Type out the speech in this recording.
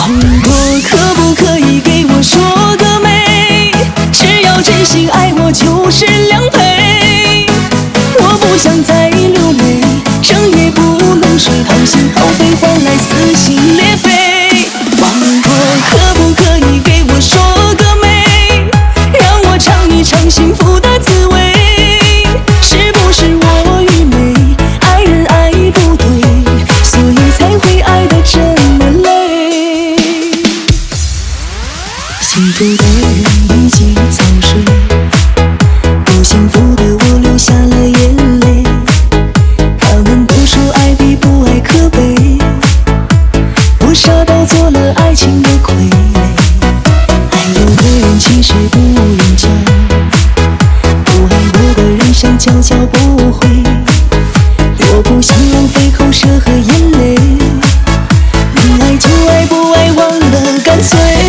忘过可不可以给我说个美？只要真心爱我就是良配。我不想再流泪，整夜不能睡，掏心掏肺换来撕心裂肺。忘过可不可以给我说个美？让我尝一尝幸福的滋味。是不是我愚昧，爱人爱不对，所以才会爱得这么累？幸福的人已经早睡，不幸福的我流下了眼泪。他们都说爱比不爱可悲，我傻到做了爱情的傀儡。爱有的人其实不用教，不爱我的人想教教不会。我不想浪费口舌和眼泪，能爱就爱，不爱忘了干脆。